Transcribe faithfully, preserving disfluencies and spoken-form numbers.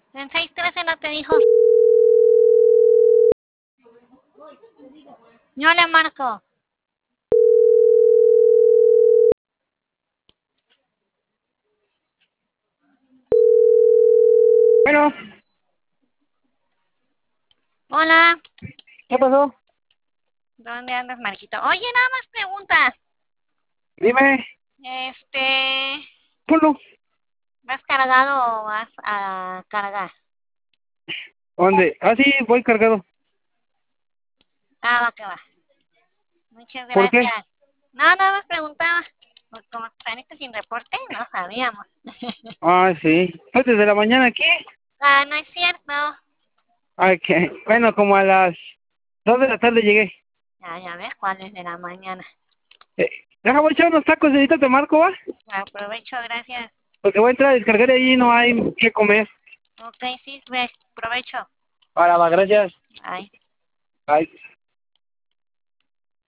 En seis trece no te dijo. Yo le marco. Bueno, Hola. ¿qué pasó? ¿Dónde andas, Marquito? Oye, nada más pregunta. Dime, Este, Polo, ¿vas cargado o vas a cargar? ¿dónde? Ah, sí, voy cargado. Ah, va que va. Muchas ¿Por qué? gracias. No, nada más preguntaba. Pues como saliste sin reporte, no sabíamos. Ah, sí. ¿Estás desde la mañana aquí? Ah, no es cierto. Ah, que, bueno, como a las dos de la tarde llegué. Ya, ya ves cuál es de la mañana. Eh, deja, voy a echar unos tacos y ahorita te marco, ¿va? Aprovecho, gracias. Porque voy a entrar a descargar y allí no hay que comer. Ok, sí, ve, provecho. Ahora va, gracias. Ay. Bye.